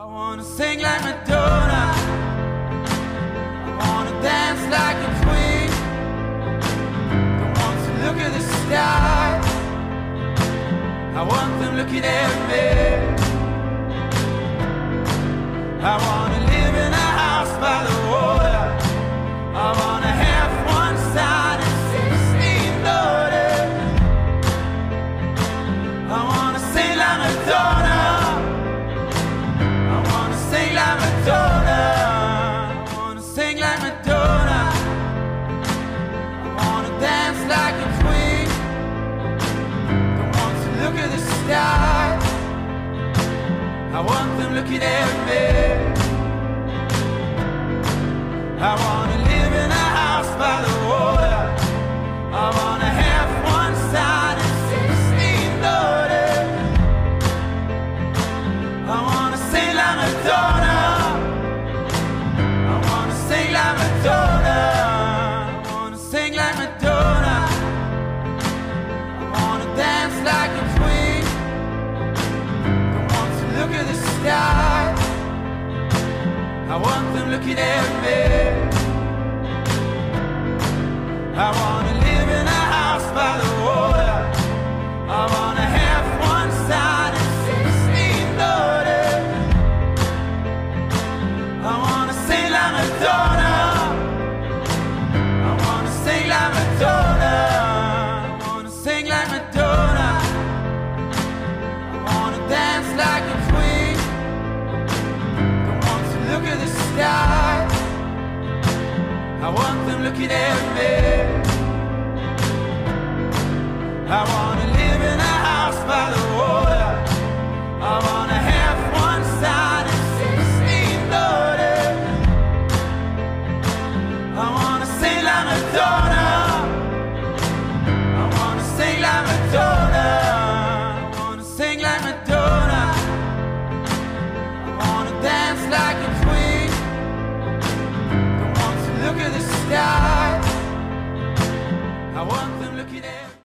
I wanna sing like Madonna, I wanna dance like a queen. Don't want to look at the stars, I want them looking at me. I wanna live in a house by the water, I wanna have one son and 16 daughters. I wanna sing like Madonna, I wanna sing like Madonna, I wanna sing like Madonna, I wanna dance like a queen. Don't want to look at the stars, I want them looking at me. I wanna live in a house by the water, I wanna have one son and 16 daughters. I wanna sing like Madonna, I wanna sing like Madonna, I wanna sing like Madonna, I wanna dance like a queen. Don't want to look at the stars, I want them looking at me. I wanna live in a house by the water, I wanna have one son and 16 daughters. I wanna sing like Madonna, I wanna sing like Madonna, I wanna sing like Madonna, I wanna dance like a queen. Don't want to look at the stars, I want them looking at me. I wanna live in a house by the water, I wanna have one son and 16 daughters. I wanna sing like Madonna, I wanna sing like Madonna, I wanna sing like Madonna, I wanna dance like a queen. Don't want to look at the stars, I want